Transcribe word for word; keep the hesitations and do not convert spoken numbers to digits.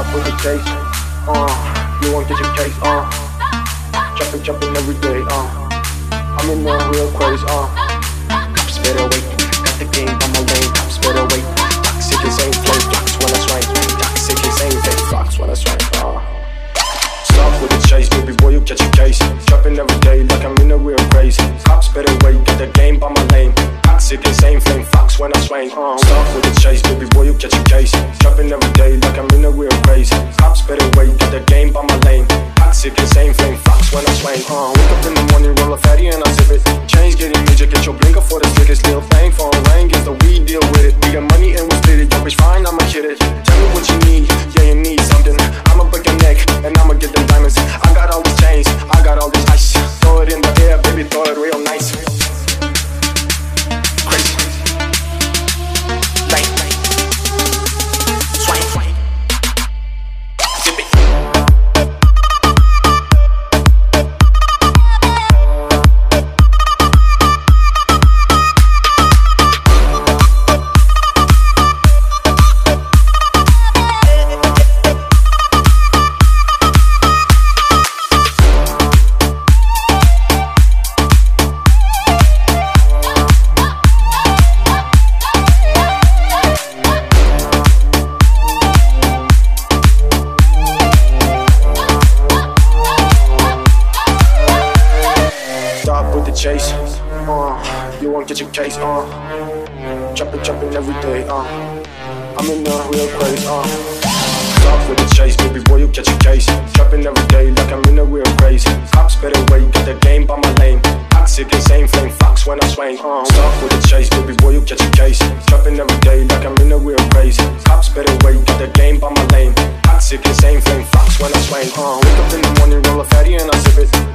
with the chase. Uh, you won't get your case. Uh, jumping, jumping every day. Uh, I'm in the real craze. Uh, cops better wait. Got the game on my lane. Cops better wait. Toxic is ain't flame flocks when I swing. Toxic is ain't flame flocks when I swing. Uh, stop with the chase, baby boy, you get your case. Jumping every day like I'm in a real craze. Cops better wait. Got the game on my lane. Toxic is ain't flame flocks when I swing. Uh, stop with the chase, baby boy, you get your case. Jumping every day like I'm in a real craze. Cops better wait, get the game by my lane. Toxic and same flame fox when I swing. Uh, wake up in the morning, roll a fatty and I sip it. Chains getting major, get your blinker for the slickest. Little thing for a rain, get the weed, deal with it. We got money and we split it, yo bitch fine, I'ma hit it. Tell me what you need, yeah you need something. I'ma break your neck and I'ma get them diamonds. I got all these chains, I got all this ice. Throw it in the air, baby, throw it real nice. Chase, uh, you won't get your case, uh, jumping, jumping every day, uh, I'm in the real craze, uh, stop with the chase, baby boy, you get your case, jumping every day like I'm in a real craze, cops better wait, get the game by my lane, toxic and same flame fox when I swing, uh, stop with the chase, baby boy, you get your case, jumping every day like I'm in a real craze, cops better wait, get the game by my lane, toxic and same flame fox when I swing, uh, wake up in the morning, roll a fatty and I sip it.